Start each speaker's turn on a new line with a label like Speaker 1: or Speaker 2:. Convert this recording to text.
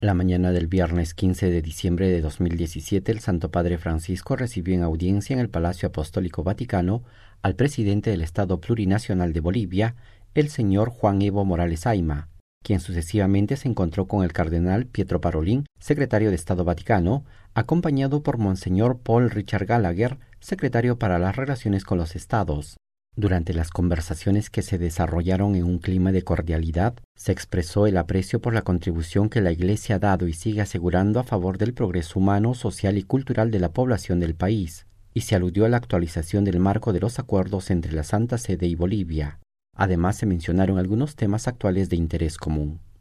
Speaker 1: La mañana del viernes 15 de diciembre de 2017, el Santo Padre Francisco recibió en audiencia en el Palacio Apostólico Vaticano al presidente del Estado Plurinacional de Bolivia, el señor Juan Evo Morales Ayma, quien sucesivamente se encontró con el cardenal Pietro Parolin, secretario de Estado Vaticano, acompañado por Monseñor Paul Richard Gallagher, secretario para las Relaciones con los Estados. Durante las conversaciones que se desarrollaron en un clima de cordialidad, se expresó el aprecio por la contribución que la Iglesia ha dado y sigue asegurando a favor del progreso humano, social y cultural de la población del país, y se aludió a la actualización del marco de los acuerdos entre la Santa Sede y Bolivia. Además, se mencionaron algunos temas actuales de interés común.